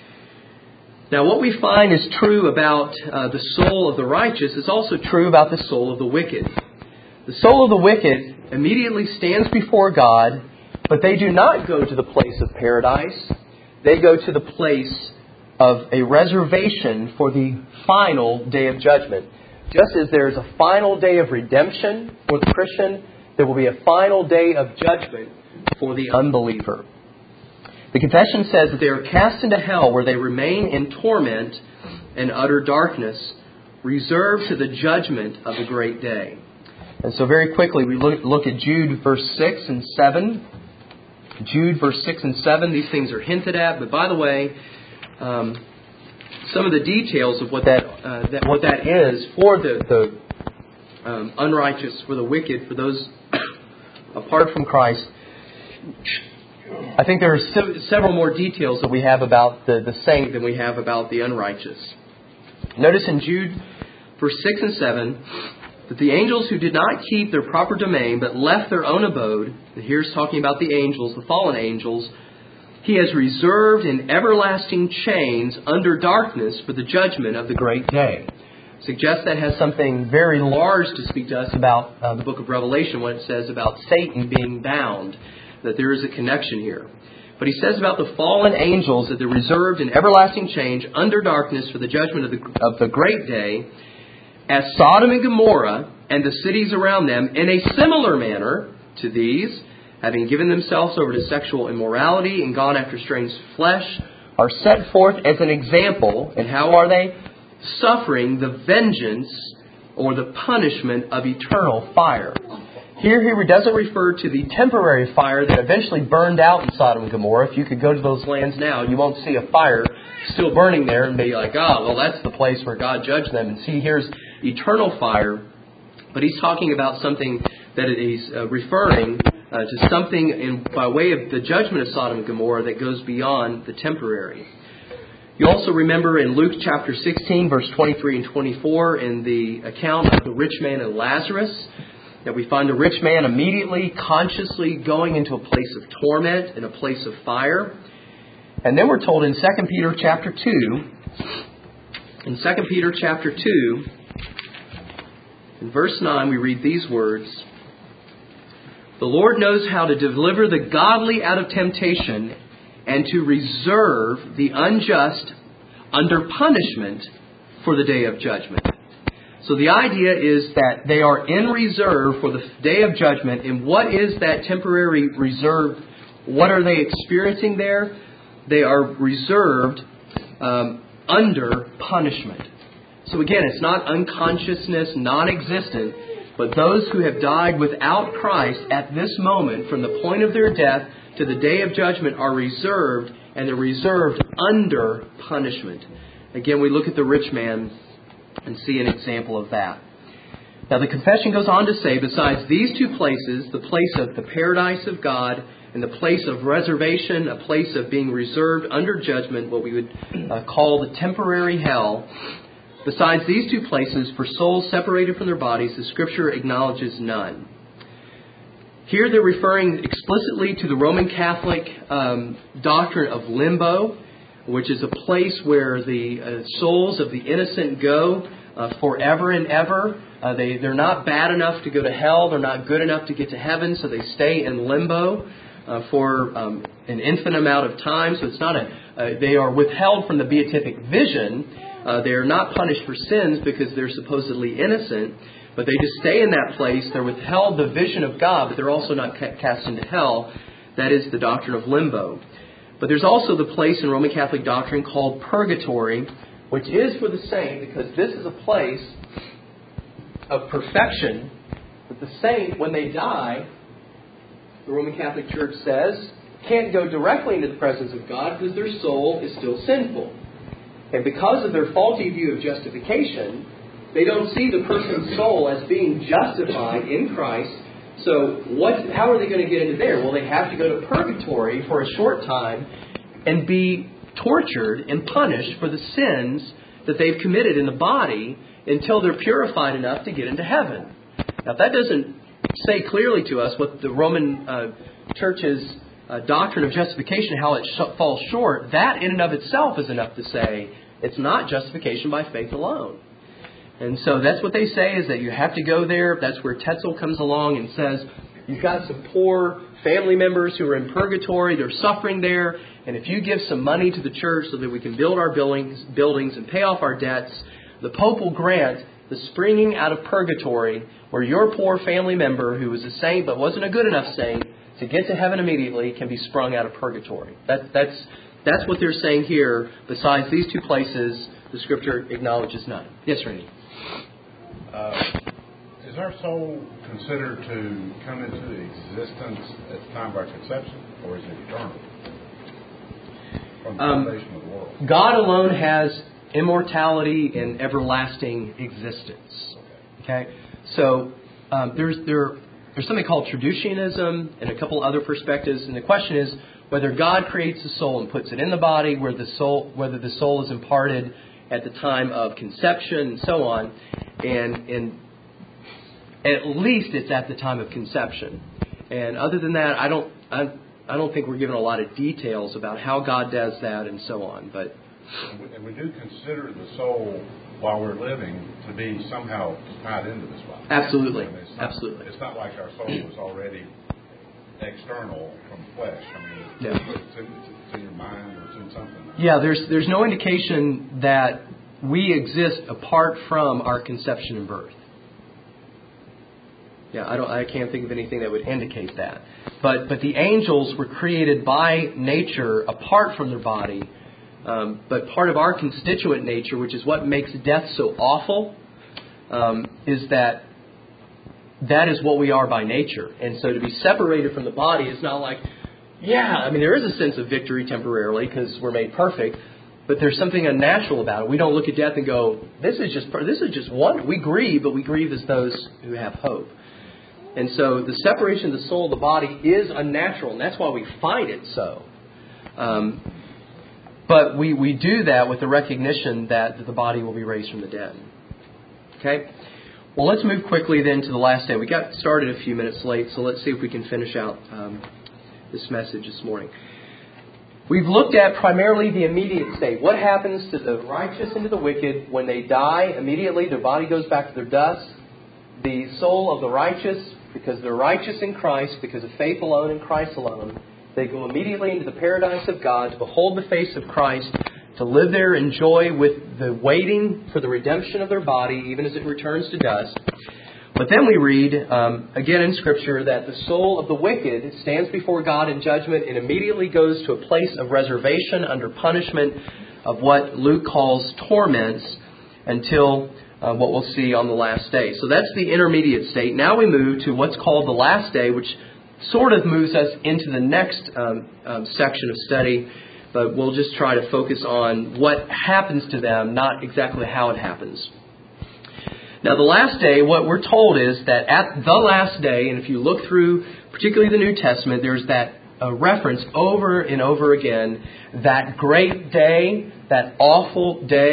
Now, what we find is true about the soul of the righteous is also true about the soul of the wicked. The soul of the wicked immediately stands before God, but they do not go to the place of paradise. They go to the place of a reservation for the final day of judgment. Just as there is a final day of redemption for the Christian, there will be a final day of judgment for the unbeliever. The confession says that they are cast into hell, where they remain in torment and utter darkness, reserved to the judgment of the great day. And so very quickly we look at Jude verse 6 and 7. Jude verse 6 and 7, these things are hinted at, but by the way, some of the details of what that is for the unrighteous, for the wicked, for those apart from Christ. I think there are several more details that we have about the saint than we have about the unrighteous. Notice in Jude verse 6 and 7 that the angels who did not keep their proper domain but left their own abode, and here's talking about the angels, the fallen angels, He has reserved in everlasting chains under darkness for the judgment of the great day. Suggests that has something very large to speak to us about the book of Revelation when it says about Satan being bound, that there is a connection here. But he says about the fallen angels that they're reserved in everlasting chains under darkness for the judgment of the great day, as Sodom and Gomorrah and the cities around them in a similar manner to these, having given themselves over to sexual immorality and gone after strange flesh, are set forth as an example. And how are they? Suffering the vengeance or the punishment of eternal fire. Here he doesn't refer to the temporary fire that eventually burned out in Sodom and Gomorrah. If you could go to those lands now, you won't see a fire still burning there and be like, well, that's the place where God judged them. And see, here's eternal fire. But he's talking about something that he's referring to something by way of the judgment of Sodom and Gomorrah that goes beyond the temporary. You also remember in Luke chapter 16, verse 23 and 24, in the account of the rich man and Lazarus, that we find the rich man immediately, consciously going into a place of torment and a place of fire. And then we're told in 2 Peter chapter 2, in verse 9, we read these words, "The Lord knows how to deliver the godly out of temptation and to reserve the unjust under punishment for the day of judgment." So the idea is that they are in reserve for the day of judgment. And what is that temporary reserve? What are they experiencing there? They are reserved under punishment. So again, it's not unconsciousness, non-existent, but those who have died without Christ at this moment, from the point of their death to the day of judgment, are reserved, and they're reserved under punishment. Again, we look at the rich man and see an example of that. Now the confession goes on to say, besides these two places, the place of the paradise of God and the place of reservation, a place of being reserved under judgment, what we would call the temporary hell, Besides these two places, for souls separated from their bodies, the Scripture acknowledges none. Here they're referring explicitly to the Roman Catholic doctrine of limbo, which is a place where the souls of the innocent go forever and ever. They're not bad enough to go to hell. They're not good enough to get to heaven, so they stay in limbo for an infinite amount of time. So it's not they are withheld from the beatific vision. They are not punished for sins because they're supposedly innocent, but they just stay in that place. They're withheld the vision of God, but they're also not cast into hell. That is the doctrine of limbo. But there's also the place in Roman Catholic doctrine called purgatory, which is for the saint, because this is a place of perfection. But the saint, when they die, the Roman Catholic Church says, can't go directly into the presence of God because their soul is still sinful. And because of their faulty view of justification, they don't see the person's soul as being justified in Christ. So how are they going to get into there? Well, they have to go to purgatory for a short time and be tortured and punished for the sins that they've committed in the body until they're purified enough to get into heaven. Now, that doesn't say clearly to us what the Roman Church's doctrine of justification, how it falls short. That in and of itself is enough to say it's not justification by faith alone. And so that's what they say, is that you have to go there. That's where Tetzel comes along and says, you've got some poor family members who are in purgatory. They're suffering there. And if you give some money to the church so that we can build our buildings and pay off our debts, the Pope will grant the springing out of purgatory, where your poor family member who was a saint but wasn't a good enough saint to get to heaven immediately can be sprung out of purgatory. That's what they're saying here. Besides these two places, the Scripture acknowledges none. Yes, Randy? Is our soul considered to come into existence at the time of our conception, or is it eternal? From the foundation of the world. God alone has immortality and everlasting existence. Okay? So there's something called traducianism and a couple other perspectives, and the question is whether God creates the soul and puts it in the body, whether the soul is imparted at the time of conception and so on, and at least it's at the time of conception. And other than that, I don't think we're given a lot of details about how God does that and so on. But and we do consider the soul while we're living to be somehow tied into this body. Absolutely, I mean, absolutely. It's not like our soul was already external from flesh. I mean, it's in your mind or it's in something. Yeah, there's no indication that we exist apart from our conception and birth. Yeah, I can't think of anything that would indicate that. But the angels were created by nature apart from their body. But part of our constituent nature, which is what makes death so awful, is that is what we are by nature. And so to be separated from the body is not like, there is a sense of victory temporarily because we're made perfect, but there's something unnatural about it. We don't look at death and go, this is just one. We grieve, but we grieve as those who have hope. And so the separation of the soul and the body is unnatural, and that's why we fight it so. But we do that with the recognition that the body will be raised from the dead. Okay? Well, let's move quickly then to the last day. We got started a few minutes late, so let's see if we can finish out this message this morning. We've looked at primarily the immediate state. What happens to the righteous and to the wicked when they die? Immediately their body goes back to their dust. The soul of the righteous, because they're righteous in Christ, because of faith alone in Christ alone, they go immediately into the paradise of God to behold the face of Christ, to live there in joy with the waiting for the redemption of their body, even as it returns to dust. But then we read, again in Scripture, that the soul of the wicked stands before God in judgment and immediately goes to a place of reservation under punishment of what Luke calls torments until what we'll see on the last day. So that's the intermediate state. Now we move to what's called the last day, which sort of moves us into the next section of study, but we'll just try to focus on what happens to them, not exactly how it happens. Now, the last day, what we're told is that at the last day, and if you look through particularly the New Testament, there's that reference over and over again, that great day, that awful day,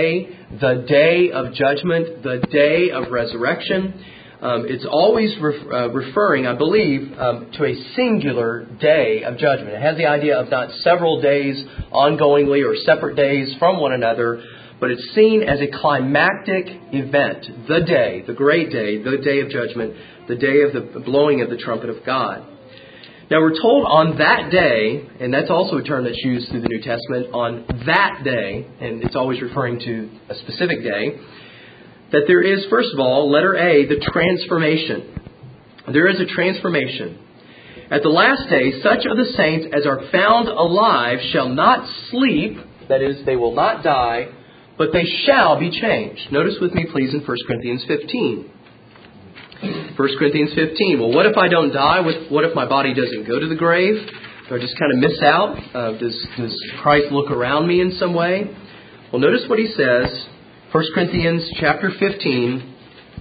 the day of judgment, the day of resurrection. It's always referring, I believe, to a singular day of judgment. It has the idea of not several days ongoingly or separate days from one another, but it's seen as a climactic event, the day, the great day, the day of judgment, the day of the blowing of the trumpet of God. Now we're told on that day, and that's also a term that's used through the New Testament, on that day, and it's always referring to a specific day, that there is, first of all, letter A, the transformation. There is a transformation. At the last day, such of the saints as are found alive shall not sleep, that is, they will not die, but they shall be changed. Notice with me, please, in 1 Corinthians 15. 1 Corinthians 15. Well, what if I don't die? What if my body doesn't go to the grave? Do I just kind of miss out? Does Christ look around me in some way? Well, notice what he says. 1 Corinthians chapter 15,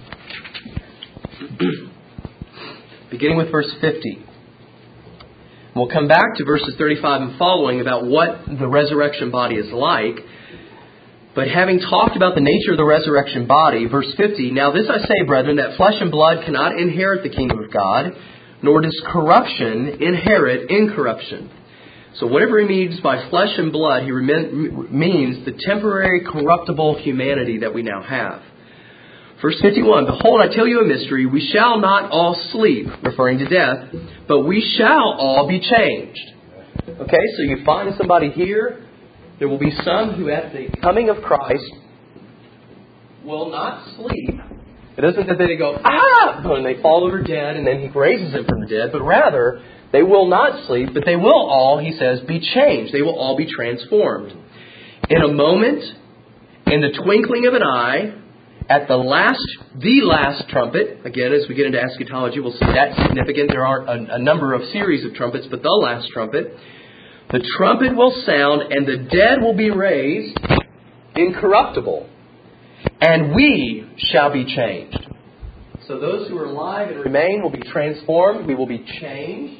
beginning with verse 50. We'll come back to verses 35 and following about what the resurrection body is like. But having talked about the nature of the resurrection body, verse 50, now this I say, brethren, that flesh and blood cannot inherit the kingdom of God, nor does corruption inherit incorruption. So whatever he means by flesh and blood, he means the temporary corruptible humanity that we now have. Verse 51, behold, I tell you a mystery. We shall not all sleep, referring to death, but we shall all be changed. Okay, so you find somebody here. There will be some who at the coming of Christ will not sleep. It isn't that they go, when they fall over dead and then he raises them from the dead, but rather they will not sleep, but they will all, he says, be changed. They will all be transformed. In a moment, in the twinkling of an eye, at the last trumpet, again, as we get into eschatology, we'll see that's significant. There are a number of series of trumpets, but the last trumpet, the trumpet will sound and the dead will be raised incorruptible, and we shall be changed. So those who are alive and remain will be transformed. We will be changed.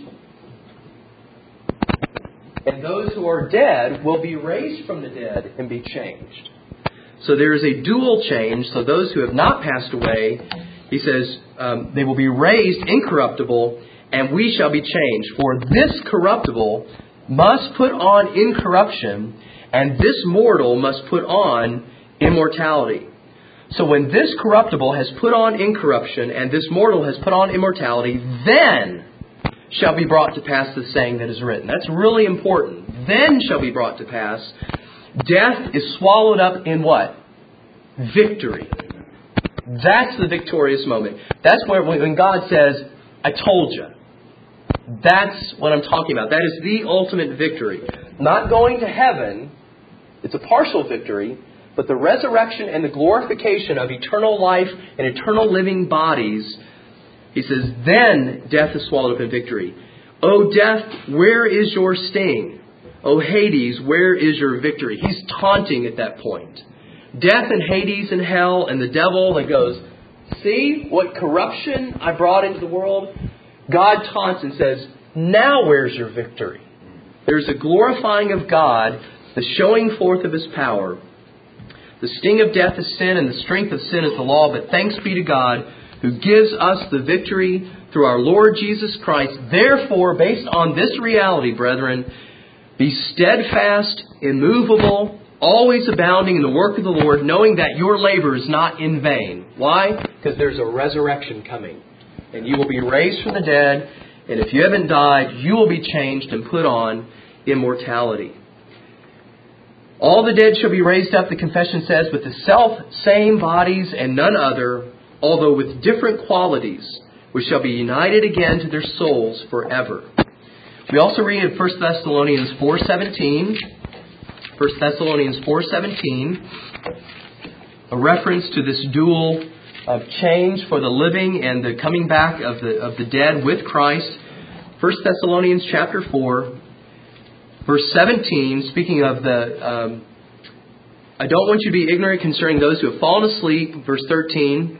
And those who are dead will be raised from the dead and be changed. So there is a dual change. So those who have not passed away, he says, they will be raised incorruptible, and we shall be changed. For this corruptible must put on incorruption, and this mortal must put on immortality. So when this corruptible has put on incorruption, and this mortal has put on immortality, then shall be brought to pass the saying that is written. That's really important. Then shall be brought to pass. Death is swallowed up in what? Victory. That's the victorious moment. That's where when God says, I told you. That's what I'm talking about. That is the ultimate victory. Not going to heaven. It's a partial victory. But the resurrection and the glorification of eternal life and eternal living bodies, he says, then death is swallowed up in victory. O death, where is your sting? O Hades, where is your victory? He's taunting at that point. Death and Hades and hell and the devil that goes, see what corruption I brought into the world? God taunts and says, now where's your victory? There's a glorifying of God, the showing forth of His power. The sting of death is sin, and the strength of sin is the law. But thanks be to God, who gives us the victory through our Lord Jesus Christ. Therefore, based on this reality, brethren, be steadfast, immovable, always abounding in the work of the Lord, knowing that your labor is not in vain. Why? Because there's a resurrection coming. And you will be raised from the dead. And if you haven't died, you will be changed and put on immortality. All the dead shall be raised up, the confession says, with the self-same bodies and none other, although with different qualities, which shall be united again to their souls forever. We also read in 1 Thessalonians 4:17, 1 Thessalonians 4:17, a reference to this dual of change for the living and the coming back of the dead with Christ. 1 Thessalonians chapter 4. Verse 17, speaking of the, I don't want you to be ignorant concerning those who have fallen asleep. Verse 13,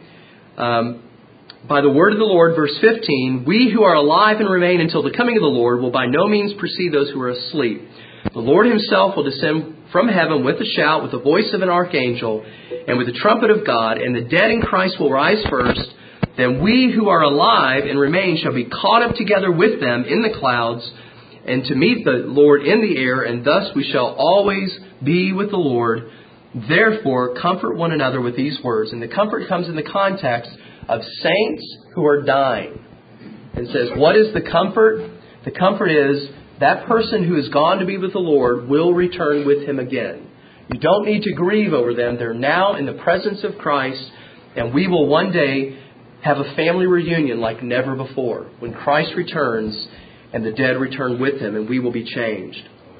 by the word of the Lord. Verse 15, we who are alive and remain until the coming of the Lord will by no means precede those who are asleep. The Lord Himself will descend from heaven with a shout, with the voice of an archangel, and with the trumpet of God, and the dead in Christ will rise first. Then we who are alive and remain shall be caught up together with them in the clouds, and to meet the Lord in the air, and thus we shall always be with the Lord. Therefore, comfort one another with these words. And the comfort comes in the context of saints who are dying. And says, what is the comfort? The comfort is that person who has gone to be with the Lord will return with Him again. You don't need to grieve over them. They're now in the presence of Christ, and we will one day have a family reunion like never before, when Christ returns and the dead return with Him, and we will be changed.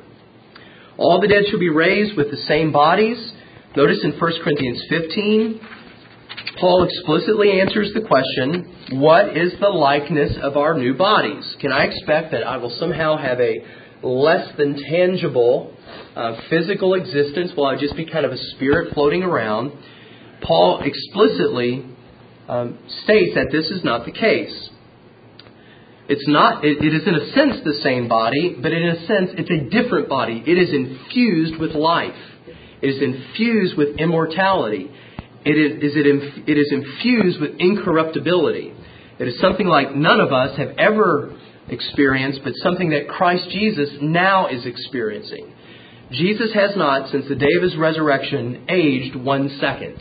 All the dead shall be raised with the same bodies. Notice in 1 Corinthians 15, Paul explicitly answers the question, what is the likeness of our new bodies? Can I expect that I will somehow have a less than tangible physical existence while I just be kind of a spirit floating around? Paul explicitly states that this is not the case. It's not. It is in a sense the same body, but in a sense it's a different body. It is infused with life. It is infused with immortality. It is infused with incorruptibility. It is something like none of us have ever experienced, but something that Christ Jesus now is experiencing. Jesus has not, since the day of His resurrection, aged 1 second.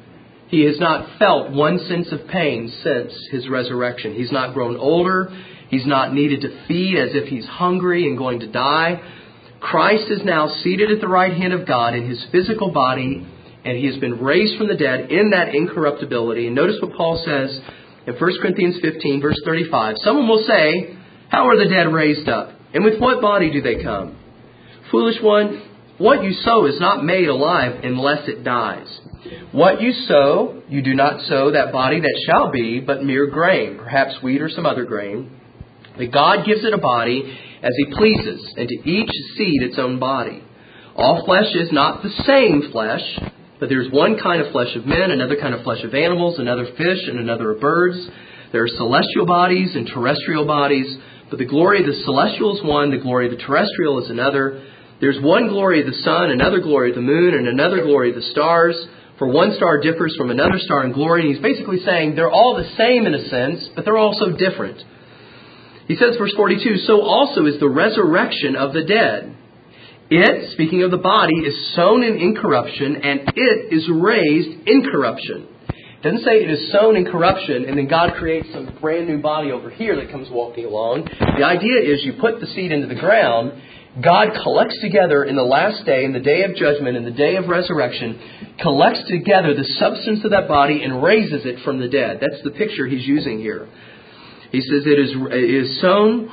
He has not felt one sense of pain since His resurrection. He's not grown older. He's not needed to feed as if He's hungry and going to die. Christ is now seated at the right hand of God in His physical body, and He has been raised from the dead in that incorruptibility. And notice what Paul says in 1 Corinthians 15, verse 35. Someone will say, how are the dead raised up? And with what body do they come? Foolish one, what you sow is not made alive unless it dies. What you sow, you do not sow that body that shall be, but mere grain, perhaps wheat or some other grain. But God gives it a body as He pleases, and to each seed its own body. All flesh is not the same flesh, but there's one kind of flesh of men, another kind of flesh of animals, another fish, and another of birds. There are celestial bodies and terrestrial bodies, but the glory of the celestial is one, the glory of the terrestrial is another. There's one glory of the sun, another glory of the moon, and another glory of the stars. For one star differs from another star in glory. And he's basically saying they're all the same in a sense, but they're also different. He says, verse 42, so also is the resurrection of the dead. It, speaking of the body, is sown in incorruption, and it is raised in corruption. It doesn't say it is sown in corruption, and then God creates some brand new body over here that comes walking along. The idea is you put the seed into the ground, God collects together in the last day, in the day of judgment, in the day of resurrection, collects together the substance of that body and raises it from the dead. That's the picture he's using here. He says it is sown,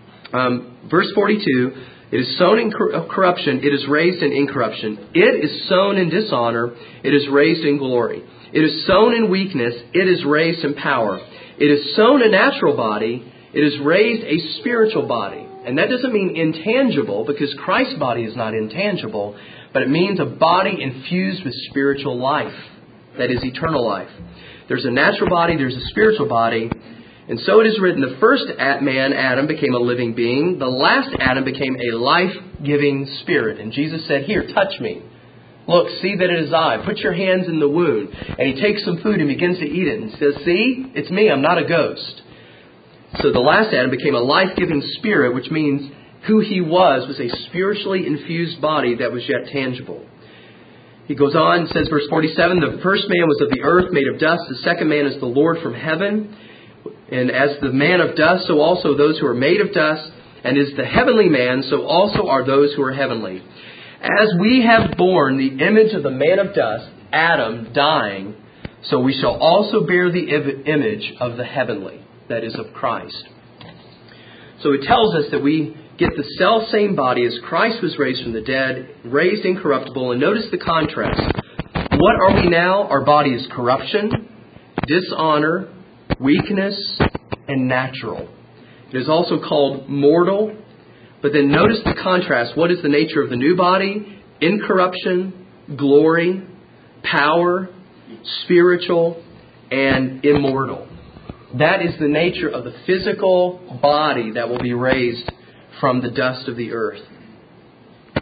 verse 42, it is sown in corruption, it is raised in incorruption. It is sown in dishonor, it is raised in glory. It is sown in weakness, it is raised in power. It is sown a natural body, it is raised a spiritual body. And that doesn't mean intangible, because Christ's body is not intangible, but it means a body infused with spiritual life, that is eternal life. There's a natural body, there's a spiritual body. And so it is written, the first man, Adam, became a living being. The last Adam became a life-giving spirit. And Jesus said, here, touch me. Look, see that it is I. Put your hands in the wound. And He takes some food and begins to eat it and says, see, it's me, I'm not a ghost. So the last Adam became a life-giving spirit, which means who he was a spiritually infused body that was yet tangible. He goes on and says, verse 47, the first man was of the earth, made of dust. The second man is the Lord from heaven. And as the man of dust, so also those who are made of dust. And is the heavenly man, so also are those who are heavenly. As we have borne the image of the man of dust, Adam, dying, so we shall also bear the image of the heavenly, that is of Christ. So it tells us that we get the self-same body as Christ was raised from the dead, raised incorruptible. And notice the contrast. What are we now? Our body is corruption, dishonor, weakness, and natural. It is also called mortal. But then notice the contrast. What is the nature of the new body? Incorruption, glory, power, spiritual, and immortal. That is the nature of the physical body that will be raised from the dust of the earth.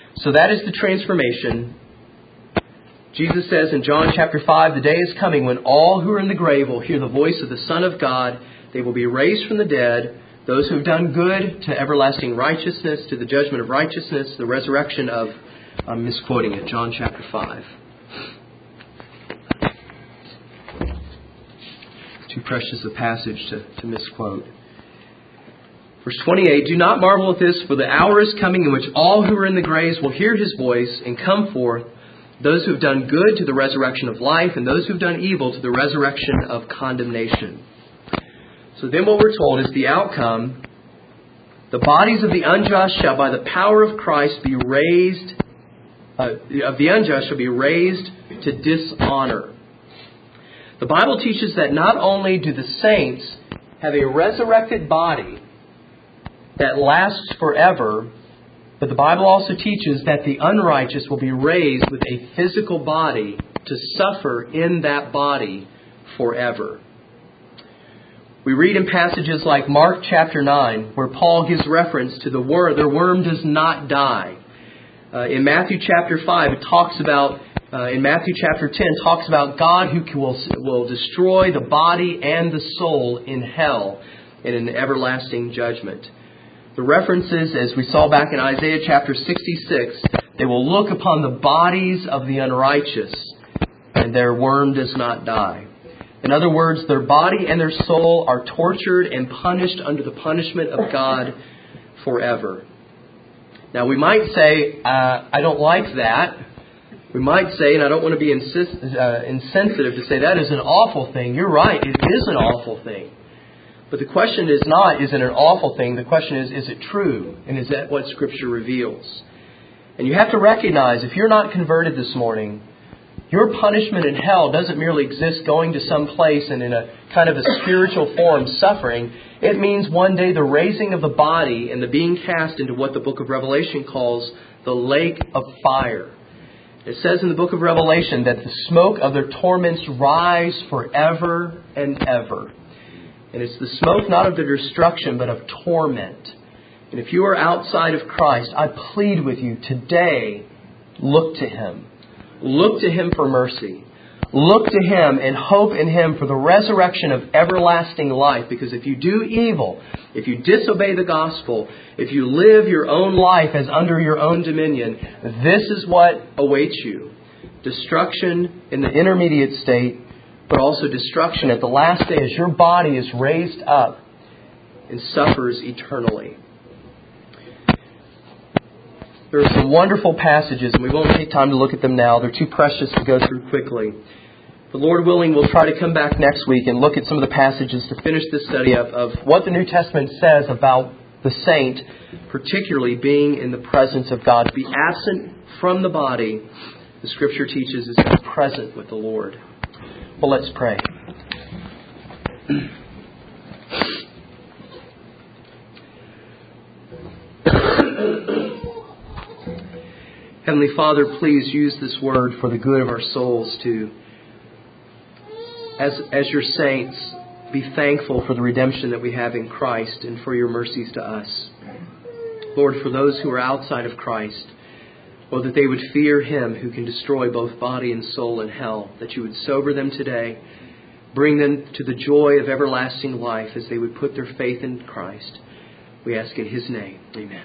So that is the transformation. Jesus says in John chapter 5, the day is coming when all who are in the grave will hear the voice of the Son of God. They will be raised from the dead. Those who have done good to everlasting righteousness, to the judgment of righteousness, the resurrection of, I'm misquoting it, John chapter 5. Too precious a passage to misquote. Verse 28, do not marvel at this, for the hour is coming in which all who are in the graves will hear His voice and come forth, those who have done good to the resurrection of life, and those who have done evil to the resurrection of condemnation. So then what we're told is the outcome. The bodies of the unjust shall by the power of Christ be raised, of the unjust shall be raised to dishonor. The Bible teaches that not only do the saints have a resurrected body that lasts forever, but the Bible also teaches that the unrighteous will be raised with a physical body to suffer in that body forever. We read in passages like Mark chapter 9, where Paul gives reference to the worm does not die. In Matthew chapter 5, it talks about, in Matthew chapter 10, talks about God who will destroy the body and the soul in hell in an everlasting judgment. The references, as we saw back in Isaiah chapter 66, they will look upon the bodies of the unrighteous, and their worm does not die. In other words, their body and their soul are tortured and punished under the punishment of God forever. Now, we might say, I don't like that. We might say, and I don't want to be insensitive to say that is an awful thing. You're right, it is an awful thing. But the question is not, is it an awful thing? The question is it true? And is that what Scripture reveals? And you have to recognize, if you're not converted this morning, your punishment in hell doesn't merely exist going to some place and in a kind of a spiritual form suffering. It means one day the raising of the body and the being cast into what the book of Revelation calls the lake of fire. It says in the book of Revelation that the smoke of their torments rise forever and ever. And it's the smoke not of their destruction but of torment. And if you are outside of Christ, I plead with you today, look to Him. Look to Him for mercy. Look to Him and hope in Him for the resurrection of everlasting life. Because if you do evil, if you disobey the gospel, if you live your own life as under your own dominion, this is what awaits you. Destruction in the intermediate state, but also destruction at the last day as your body is raised up and suffers eternally. There are some wonderful passages, and we won't take time to look at them now. They're too precious to go through quickly. But Lord willing, we'll try to come back next week and look at some of the passages to finish this study of what the New Testament says about the saint, particularly being in the presence of God. To be absent from the body, the Scripture teaches, is to be present with the Lord. Well, let's pray. Heavenly Father, please use this word for the good of our souls to, as your saints, be thankful for the redemption that we have in Christ and for your mercies to us. Lord, for those who are outside of Christ, oh, that they would fear Him who can destroy both body and soul in hell, that you would sober them today, bring them to the joy of everlasting life as they would put their faith in Christ. We ask in His name. Amen.